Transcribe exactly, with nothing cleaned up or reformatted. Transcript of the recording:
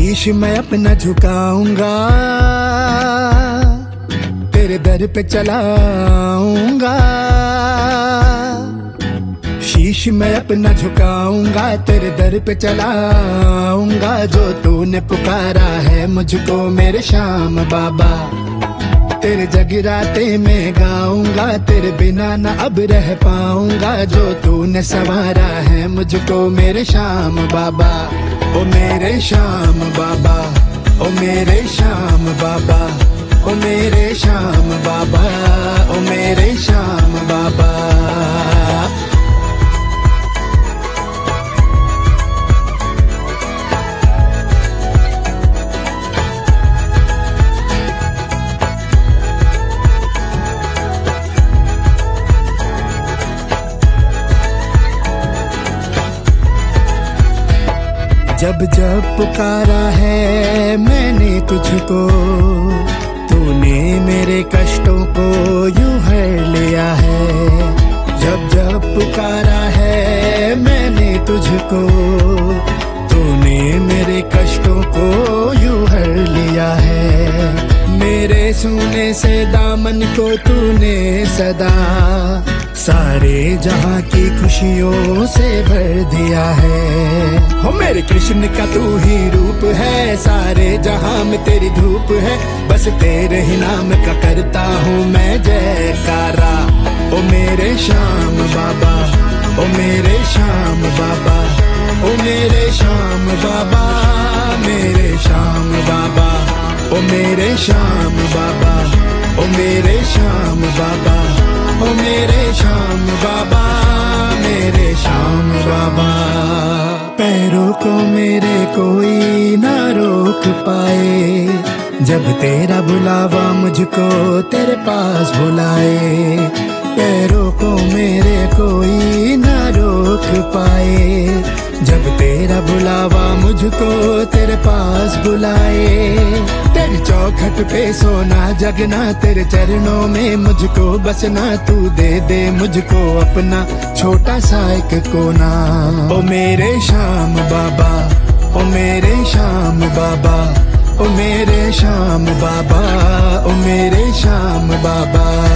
शीश मैं अपना झुकाऊंगा, तेरे दर पे चलाऊंगा। शीश मैं अपना झुकाऊंगा, तेरे दर पे चलाऊंगा। जो तूने पुकारा है मुझको मेरे श्याम बाबा, तेरे जगराते में गाऊंगा। तेरे बिना ना अब रह पाऊंगा। जो तूने संवारा है मुझको मेरे श्याम बाबा, ओ मेरे श्याम बाबा, ओ मेरे श्याम बाबा, ओ मेरे श्याम बाबा, ओ मेरे श्याम बाबा। जब जब पुकारा है मैंने तुझको, तूने मेरे कष्टों को यूं हर लिया है। जब जब पुकारा है मैंने तुझको, तूने मेरे कष्टों को यूं हर लिया है। मेरे सूने से दामन को तूने सदा सारे जहां की खुशियों से भर दिया है। हो मेरे कृष्ण का तू ही रूप है, सारे जहां में तेरी धूप है। बस तेरे ही नाम का करता हूँ मैं जयकारा। ओ मेरे श्याम बाबा, ओ मेरे श्याम बाबा, ओ मेरे श्याम बाबा, मेरे श्याम बाबा, ओ मेरे श्याम बाबा, ओ मेरे श्याम बाबा, ओ मेरे श्याम बाबा, मेरे श्याम बाबा। पैरों को मेरे कोई ना रोक पाए, जब तेरा बुलावा मुझको तेरे पास बुलाए। पैरों को मेरे कोई ना रोक पाए, जब तेरा बुलावा मुझको तेरे पास बुलाए। तेरी चौखट पे सोना जगना, तेरे चरणों में मुझको बसना। तू दे दे मुझको अपना छोटा सा एक कोना। ओ मेरे श्याम बाबा, ओ मेरे श्याम बाबा, ओ मेरे श्याम बाबा, ओ मेरे श्याम बाबा।